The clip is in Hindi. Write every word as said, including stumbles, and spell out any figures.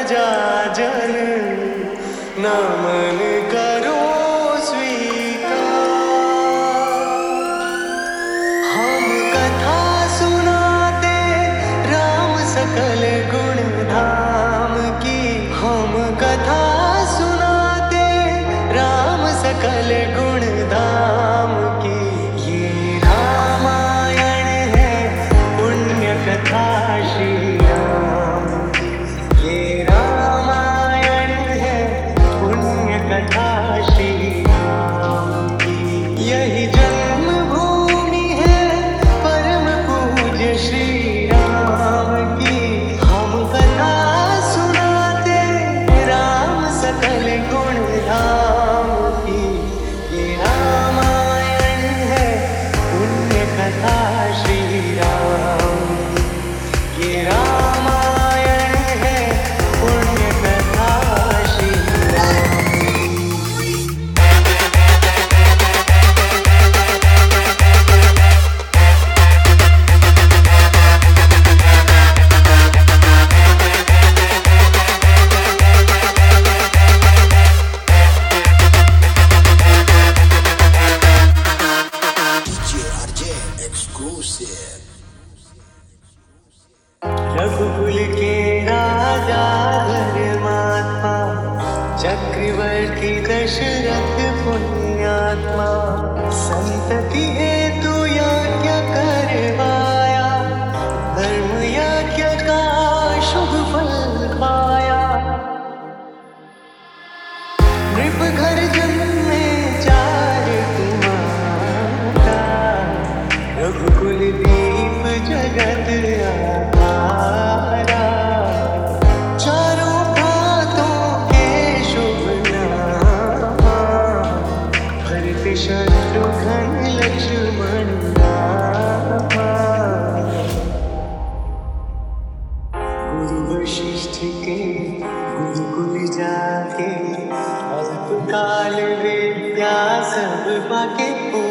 प्रजा जन न मन करो स्वीकार। हम कथा सुनाते राम सकल गुण धाम की, हम कथा सुनाते राम सकल गुण धाम की। ये रामायण है पुण्य कथा श्री राम की, ये रामायण है पुण्य कथा श्री राम की। यही जन्मभूमि है परम पूज्य श्री राम की। हम कथा सुनाते राम सकल गुण धाम की। ये रामायण है पुण्य कथा श्री राम की, ये रामायण है पुण्य कथा श्री राम की। रघुकुल के राजा धर्मात्मा, चक्रवर्ती दशरथ पुण्यात्मा। संतति हेतु यज्ञ करवाया, धर्म यज्ञ का शुभ फल पाया। नृप घर जन्मे चार कुमारा, रघुकुल दीप जगत आधारा। चारों भ्रातों के शुभ नामा, भरत शत्रुघ्न लक्ष्मण रामा। गुरु वशिष्ठ के गुरुकुल जाके, अल्पकाल विद्या सब पाके।